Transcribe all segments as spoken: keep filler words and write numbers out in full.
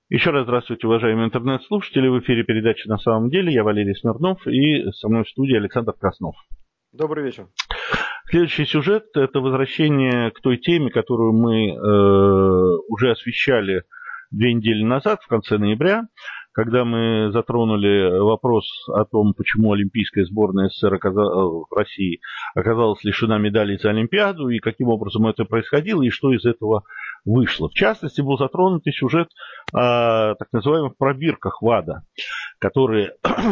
Еще раз здравствуйте, уважаемые интернет-слушатели. В эфире передача «На самом деле». Я Валерий Смирнов и со мной в студии Александр Краснов. Добрый вечер. Следующий сюжет – это возвращение к той теме, которую мы э, уже освещали две недели назад, в конце ноября, когда мы затронули вопрос о том, почему олимпийская сборная СССР оказалась, России оказалась лишена медалей за Олимпиаду, и каким образом это происходило, и что из этого вышло. В частности, был затронут и сюжет о так называемых пробирках ВАДА, которые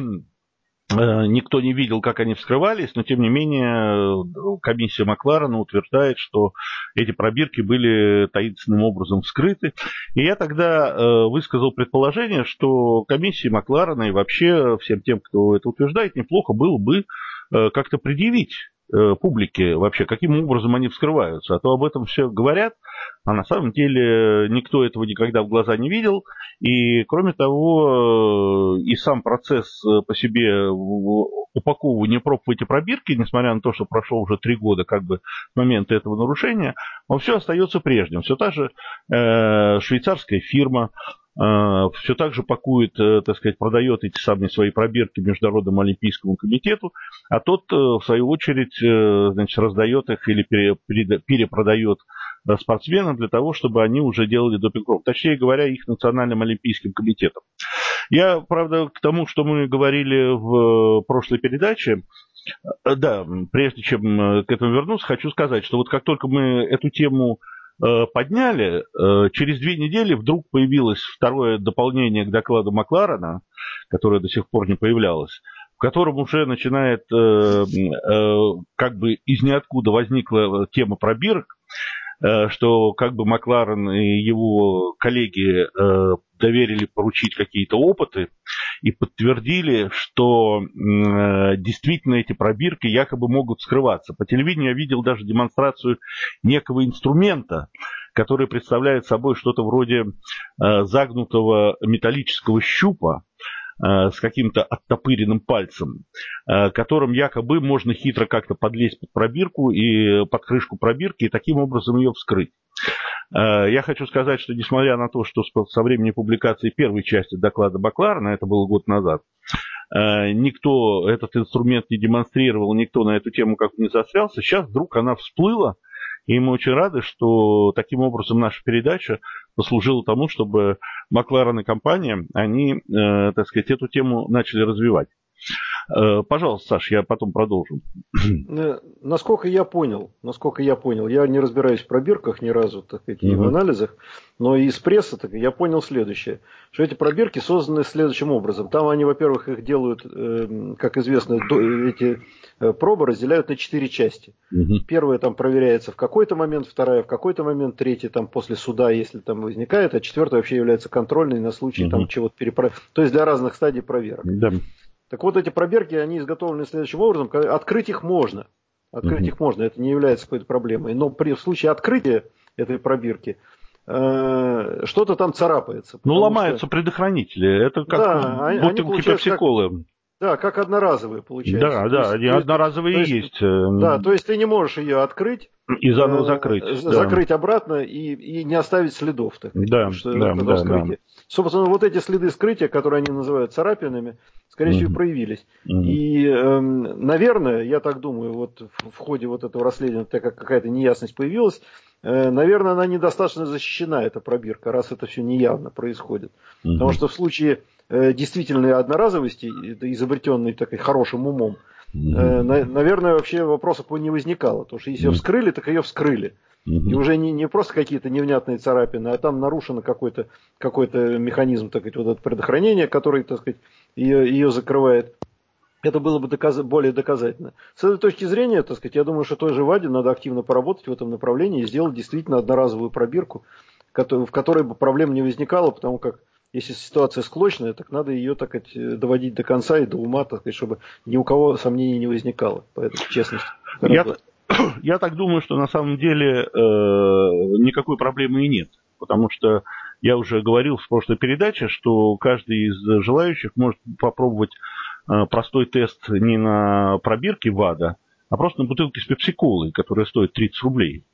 никто не видел, как они вскрывались, но тем не менее комиссия Макларена утверждает, что эти пробирки были таинственным образом вскрыты. И я тогда высказал предположение, что комиссии Макларена и вообще всем тем, кто это утверждает, неплохо было бы как-то предъявить публике вообще, каким образом они вскрываются. А то об этом все говорят, а на самом деле никто этого никогда в глаза не видел. И, кроме того, и сам процесс по себе упаковывания проб в эти пробирки, несмотря на то, что прошло уже три года как бы с момента этого нарушения, он все остается прежним. Все та же э, швейцарская фирма, все так же пакует, так сказать, продает эти самые свои пробирки Международному олимпийскому комитету, а тот, в свою очередь, значит, раздает их или перепродает спортсменам для того, чтобы они уже делали допинг-пробы. Точнее говоря, их Национальным олимпийским комитетом. Я, правда, к тому, что мы говорили в прошлой передаче, да, прежде чем к этому вернуться, хочу сказать, что вот как только мы эту тему подняли, через две недели вдруг появилось второе дополнение к докладу Макларена, которое до сих пор не появлялось, в котором уже начинает, как бы из ниоткуда возникла тема пробирок, что как бы Макларен и его коллеги доверили поручить какие-то опыты и подтвердили, что действительно эти пробирки якобы могут скрываться. По телевидению я видел даже демонстрацию некого инструмента, который представляет собой что-то вроде загнутого металлического щупа с каким-то оттопыренным пальцем, которым якобы можно хитро как-то подлезть под пробирку и под крышку пробирки и таким образом ее вскрыть. Я хочу сказать, что несмотря на то, что со времени публикации первой части доклада Макларена, это было год назад, никто этот инструмент не демонстрировал, никто на эту тему как-то не застрялся, сейчас вдруг она всплыла, и мы очень рады, что таким образом наша передача послужила тому, чтобы Макларен и компания, они, э, так сказать, эту тему начали развивать. Э, пожалуйста, Саш, я потом продолжу. Насколько я понял, насколько я понял, я не разбираюсь в пробирках ни разу, так сказать, и в анализах, но из прессы так, я понял следующее, что эти пробирки созданы следующим образом. Там они, во-первых, их делают, э, как известно, эти пробы разделяют на четыре части. Угу. Первая там проверяется в какой-то момент, вторая в какой-то момент, третья там после суда, если там возникает, а четвертая вообще является контрольной на случай угу. там чего-то перепроверки. То есть для разных стадий проверок. Да. Так вот, эти пробирки, они изготовлены следующим образом. Открыть их можно. Открыть угу. их можно, это не является какой-то проблемой. Но при в случае открытия этой пробирки э, что-то там царапается. Ну, ломаются что... предохранители. Это как да, бутылки пепси-колы. Да, как одноразовые получается. Да, да, есть, они одноразовые и есть. Да, то есть ты не можешь ее открыть и заново закрыть, э, закрыть да. обратно и, и не оставить следов. Так, да, что да, это да, да. Собственно, вот эти следы скрытия, которые они называют царапинами, скорее всего, mm-hmm. проявились. Mm-hmm. И, э, наверное, я так думаю, вот в, в ходе вот этого расследования, так как какая-то неясность появилась, э, наверное, она недостаточно защищена, эта пробирка, раз это все неявно происходит. Mm-hmm. Потому что в случае э, действительной одноразовости, изобретенной такой хорошим умом, э, на, наверное, вообще вопросов не возникало. Потому что если ее вскрыли, так ее вскрыли. И уже не, не просто какие-то невнятные царапины, а там нарушен какой-то, какой-то механизм, так сказать, вот это предохранение, который, так сказать, ее, ее закрывает. Это было бы доказ... более доказательно. С этой точки зрения, так сказать, я думаю, что той же ВАДе надо активно поработать в этом направлении и сделать действительно одноразовую пробирку, в которой бы проблем не возникало, потому как если ситуация склочная, так надо ее, так сказать, доводить до конца и до ума, так сказать, чтобы ни у кого сомнений не возникало. Поэтому честность. Я... Я так думаю, что на самом деле э, никакой проблемы и нет. Потому что я уже говорил в прошлой передаче, что каждый из желающих может попробовать э, простой тест не на пробирке ВАДА, а просто на бутылке с пепси-колой, которая стоит тридцать рублей.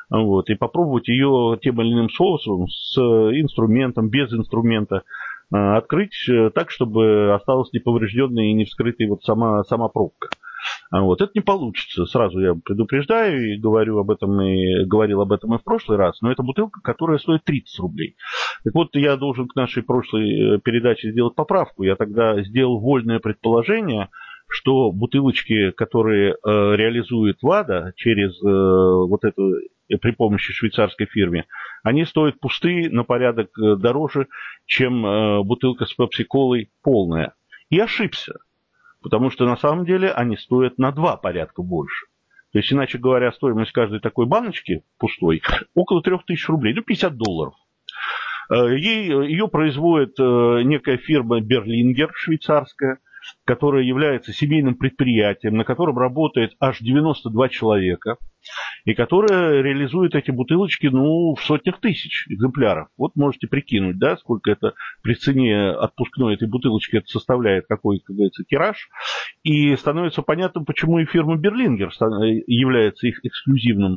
вот, и попробовать ее тем или иным способом, с инструментом, без инструмента, открыть так, чтобы осталась неповрежденной и не вскрытой вот сама, сама пробка. Вот. Это не получится, сразу я предупреждаю и говорю об этом, и говорил об этом и в прошлый раз, но это бутылка, которая стоит тридцать рублей. Так вот, я должен к нашей прошлой передаче сделать поправку. Я тогда сделал вольное предположение, что бутылочки, которые э, реализует ВАДА через э, вот эту, э, при помощи швейцарской фирмы, они стоят пустые на порядок дороже, чем э, бутылка с пепси-колой полная. И ошибся. Потому что на самом деле они стоят на два порядка больше. То есть, иначе говоря, стоимость каждой такой баночки пустой около трех тысяч рублей, ну пятьдесят долларов. Ей, ее производит некая фирма Берлингер швейцарская, которая является семейным предприятием, на котором работает аж девяносто два человека, и которая реализует эти бутылочки, ну, в сотнях тысяч экземпляров. Вот можете прикинуть, да, сколько это при цене отпускной этой бутылочки это составляет, какой, как говорится, тираж. И становится понятным, почему и фирма Берлингер является их эксклюзивным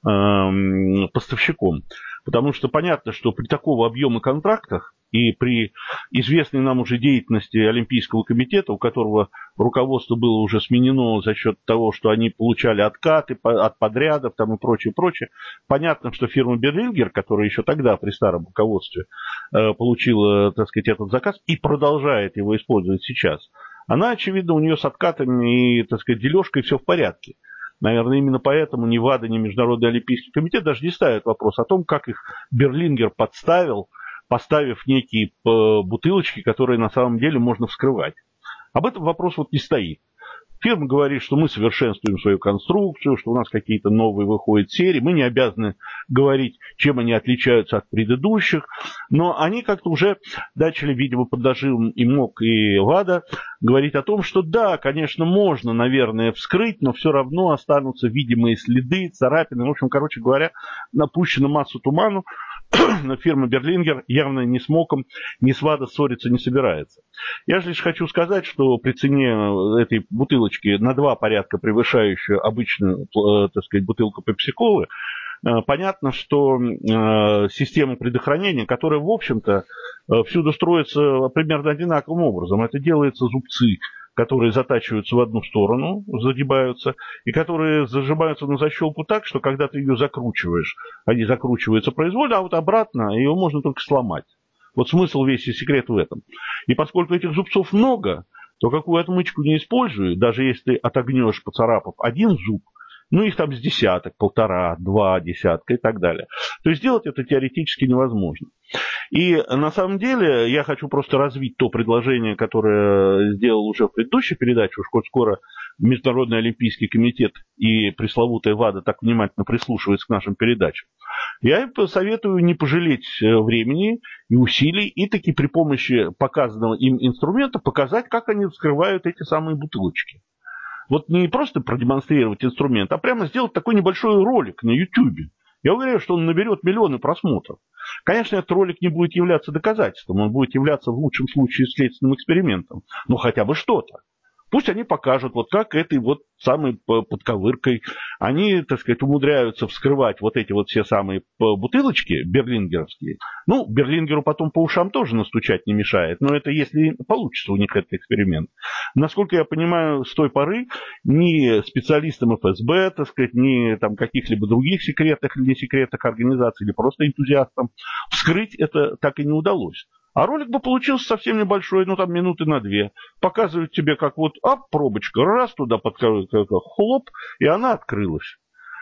э, поставщиком. Потому что понятно, что при такого объема контрактах и при известной нам уже деятельности Олимпийского комитета, у которого руководство было уже сменено за счет того, что они получали откаты от подрядов там и прочее, прочее, понятно, что фирма Берлингер, которая еще тогда при старом руководстве получила, так сказать, этот заказ и продолжает его использовать сейчас, она, очевидно, у нее с откатами и, так сказать, дележкой все в порядке. Наверное, именно поэтому ни ВАДА, ни Международный Олимпийский комитет даже не ставят вопрос о том, как их Берлингер подставил, поставив некие бутылочки, которые на самом деле можно вскрывать. Об этом вопрос вот не стоит. Фирма говорит, что мы совершенствуем свою конструкцию, что у нас какие-то новые выходят серии. Мы не обязаны говорить, чем они отличаются от предыдущих. Но они как-то уже начали, видимо, под нажимом и МОК, и ВАДА говорить о том, что да, конечно, можно, наверное, вскрыть, но все равно останутся видимые следы, царапины. В общем, короче говоря, напущена массу туману. Но фирма Берлингер явно ни с МОКом, ни с ВАДА ссориться не собирается. Я же лишь хочу сказать, что при цене этой бутылочки на два порядка превышающую обычную, так сказать, бутылку пепси-колы, понятно, что система предохранения, которая, в общем-то, всюду строится примерно одинаковым образом, это делается зубцы, которые затачиваются в одну сторону, загибаются, и которые зажимаются на защелку так, что когда ты ее закручиваешь, они закручиваются произвольно, а вот обратно ее можно только сломать. Вот смысл весь и секрет в этом. И поскольку этих зубцов много, то какую отмычку не использую, даже если ты отогнешь, поцарапав один зуб, ну их там с десяток, полтора, два десятка и так далее. То есть сделать это теоретически невозможно. И на самом деле я хочу просто развить то предложение, которое сделал уже в предыдущей передаче, уж коль скоро Международный Олимпийский комитет и пресловутая ВАДА так внимательно прислушиваются к нашим передачам. Я им советую не пожалеть времени и усилий и таки при помощи показанного им инструмента показать, как они вскрывают эти самые бутылочки. Вот не просто продемонстрировать инструмент, а прямо сделать такой небольшой ролик на YouTube. Я уверен, что он наберет миллионы просмотров. Конечно, этот ролик не будет являться доказательством, он будет являться в лучшем случае следственным экспериментом. Но хотя бы что-то. Пусть они покажут, вот как этой вот самой подковыркой они, так сказать, умудряются вскрывать вот эти вот все самые бутылочки берлингеровские. Ну, Берлингеру потом по ушам тоже настучать не мешает, но это если получится у них этот эксперимент. Насколько я понимаю, с той поры ни специалистам эф эс бэ, так сказать, ни там каких-либо других секретных или не секретных организаций, или просто энтузиастам вскрыть это так и не удалось. А ролик бы получился совсем небольшой, ну там минуты на две. Показывают тебе, как вот, а, пробочка, раз туда под хлоп, и она открылась.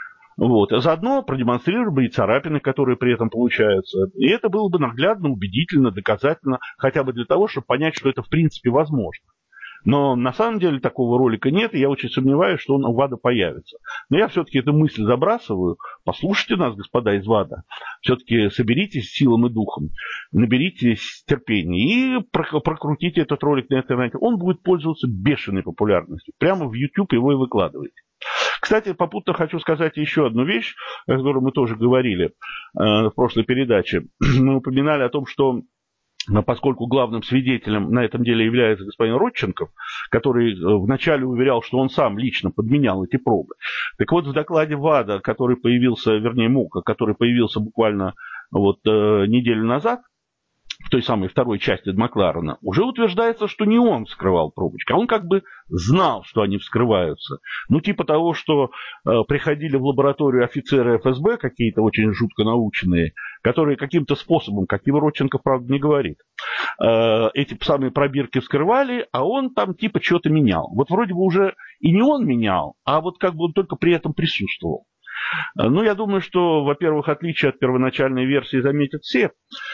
Вот. А заодно продемонстрировали бы и царапины, которые при этом получаются. И это было бы наглядно, убедительно, доказательно, хотя бы для того, чтобы понять, что это в принципе возможно. Но на самом деле такого ролика нет, и я очень сомневаюсь, что он у ВАДА появится. Но я все-таки эту мысль забрасываю. Послушайте нас, господа из ВАДА. Все-таки соберитесь силом и духом, наберитесь терпения и прокрутите этот ролик на интернете. Он будет пользоваться бешеной популярностью. Прямо в YouTube его и выкладывайте. Кстати, попутно хочу сказать еще одну вещь, о которой мы тоже говорили э, в прошлой передаче. Мы упоминали о том, что поскольку главным свидетелем на этом деле является господин Родченков, который вначале уверял, что он сам лично подменял эти пробы. Так вот, в докладе ВАДА, который появился, вернее, МОКа, который появился буквально вот, неделю назад, в той самой второй части Макларена, уже утверждается, что не он вскрывал пробочки, а он как бы знал, что они вскрываются. Ну, типа того, что э, приходили в лабораторию офицеры эф эс бэ, какие-то очень жутко наученные, которые каким-то способом, как его Родченков, правда, не говорит, э, эти самые пробирки вскрывали, а он там типа что-то менял. Вот вроде бы уже и не он менял, а вот как бы он только при этом присутствовал. Ну, я думаю, что, во-первых, отличие от первоначальной версии заметят все.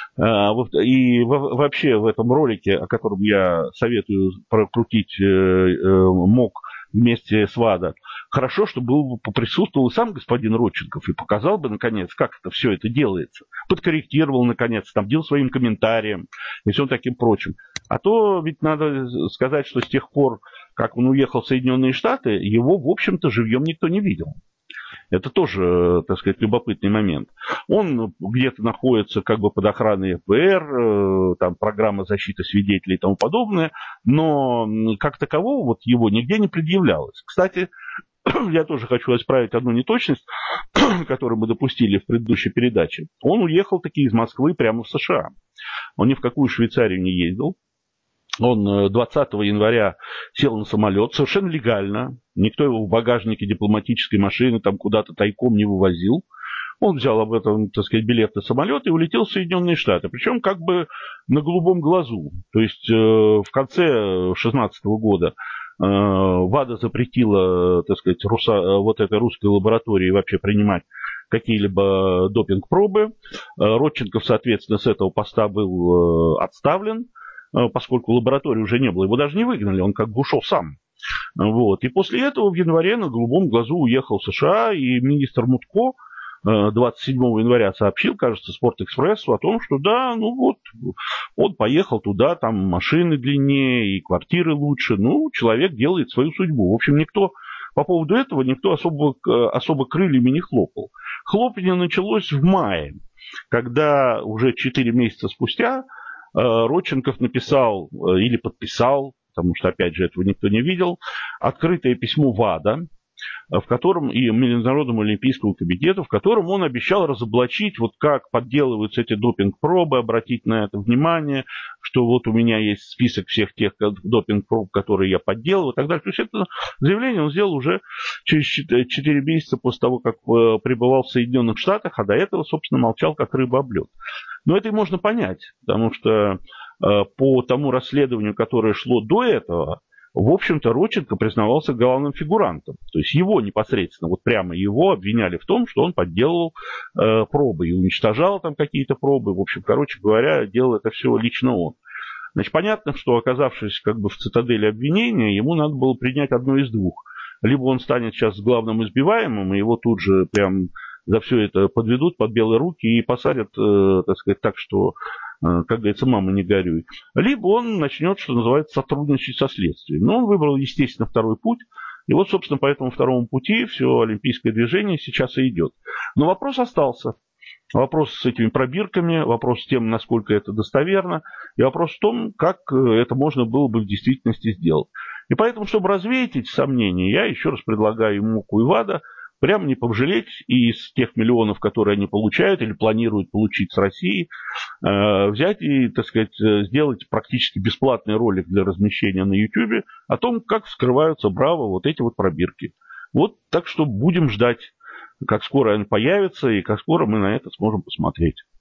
И вообще в этом ролике, о котором я советую прокрутить МОК вместе с ВАДА, хорошо, что был, присутствовал и сам господин Родченков и показал бы, наконец, как это все это делается. Подкорректировал, наконец, там, делал своим комментарием и всем таким прочим. А то ведь надо сказать, что с тех пор, как он уехал в Соединенные Штаты, его, в общем-то, живьем никто не видел. Это тоже, так сказать, любопытный момент. Он где-то находится как бы под охраной эф бэ эр, там программа защиты свидетелей и тому подобное, но как такового вот его нигде не предъявлялось. Кстати, я тоже хочу исправить одну неточность, которую мы допустили в предыдущей передаче. Он уехал таки из Москвы прямо в США. Он ни в какую Швейцарию не ездил. Он двадцатого января сел на самолет совершенно легально. Никто его в багажнике дипломатической машины там куда-то тайком не вывозил. Он взял об этом, так сказать, билет на самолет и улетел в Соединенные Штаты. Причем как бы на голубом глазу. То есть э, в конце две тысячи шестнадцатого года э, ВАДА запретила, так сказать, руса, вот этой русской лаборатории вообще принимать какие-либо допинг-пробы. Э, Родченков, соответственно, с этого поста был э, отставлен, поскольку лаборатории уже не было. Его даже не выгнали, он как бы ушел сам. Вот. И после этого в январе на голубом глазу уехал в США, и министр Мутко двадцать седьмого января сообщил, кажется, Спортэкспрессу о том, что да, ну вот, он поехал туда, там машины длиннее и квартиры лучше, ну, человек делает свою судьбу. В общем, никто по поводу этого, никто особо, особо крыльями не хлопал. Хлопанье началось в мае, когда уже четыре месяца спустя Родченков написал или подписал, потому что, опять же, этого никто не видел, открытое письмо ВАДА, в котором и Международному олимпийскому комитету, в котором он обещал разоблачить, вот как подделываются эти допинг-пробы, обратить на это внимание, что вот у меня есть список всех тех допинг-проб, которые я подделываю, и так далее. То есть это заявление он сделал уже через четыре месяца после того, как пребывал в Соединенных Штатах, а до этого, собственно, молчал, как рыба об лед. Но это и можно понять, потому что по тому расследованию, которое шло до этого, в общем-то, Родченко признавался главным фигурантом. То есть его непосредственно, вот прямо его обвиняли в том, что он подделывал э, пробы и уничтожал там какие-то пробы. В общем, короче говоря, делал это все лично он. Значит, понятно, что, оказавшись как бы в цитадели обвинения, ему надо было принять одно из двух. Либо он станет сейчас главным избиваемым, и его тут же прям за все это подведут под белые руки и посадят, э, так сказать, так, что... как говорится, мама, не горюй. Либо он начнет, что называется, сотрудничать со следствием. Но он выбрал, естественно, второй путь. И вот, собственно, по этому второму пути все олимпийское движение сейчас и идет. Но вопрос остался. Вопрос с этими пробирками, вопрос с тем, насколько это достоверно, и вопрос в том, как это можно было бы в действительности сделать. И поэтому, чтобы развеять эти сомнения, я еще раз предлагаю МОКу и ВАДА прямо не пожалеть и из тех миллионов, которые они получают или планируют получить с России, э, взять и, так сказать, сделать практически бесплатный ролик для размещения на YouTube о том, как вскрываются, браво, вот эти вот пробирки. Вот так что будем ждать, как скоро они появятся и как скоро мы на это сможем посмотреть.